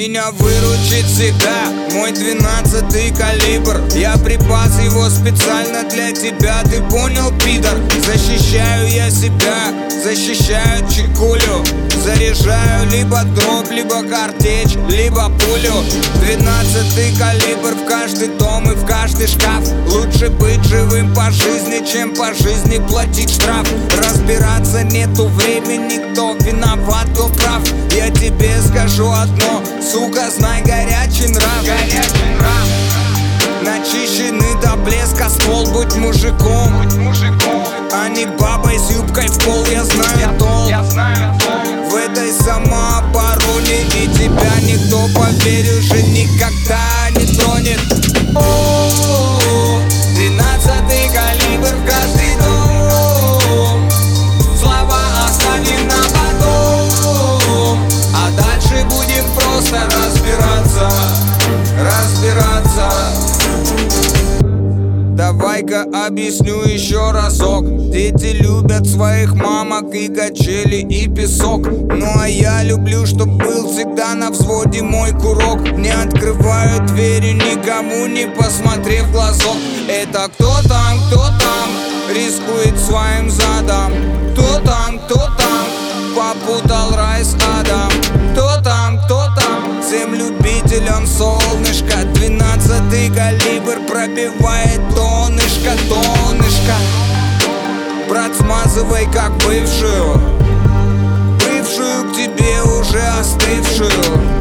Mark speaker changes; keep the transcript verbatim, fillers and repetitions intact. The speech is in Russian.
Speaker 1: Меня выручит всегда мой двенадцатый калибр. Я припас его специально для тебя, ты понял, пидор? Защищаю я себя, защищаю чекулю. Заряжаю либо дроп, либо картечь, либо пулю. Двенадцатый калибр в каждый дом и в каждый шкаф. Лучше быть живым по жизни, чем по жизни платить штраф. Разбираться нету времени, кто виноват, кто прав. Я тебе скажу одно, сука, знай горячий нрав. Горячий нрав. Начищенный до блеска ствол, будь мужиком, будь мужиком. А не бабой с юбкой в пол, я знаю толк. Я знаю толк в этой самообороне, и тебя никто, поверь, уже никогда не тронет. О-о-о, двенадцатый калибр в каждый дом. Слова оставим на потом, а дальше будем просто разбираться, разбираться. Давай-ка объясню еще разок. Дети любят своих мамок и качели, и песок. Ну а я люблю, чтоб был всегда на взводе мой курок. Не открываю двери никому, не посмотрев в глазок. Это кто там, кто там рискует своим задом? Кто там, кто там попутал рай с адом? Кто там, кто там всем любителям солнышко? Двенадцатый калибр пробивает донышко, донышко. Брат, смазывай как бывшую, бывшую к тебе уже остывшую.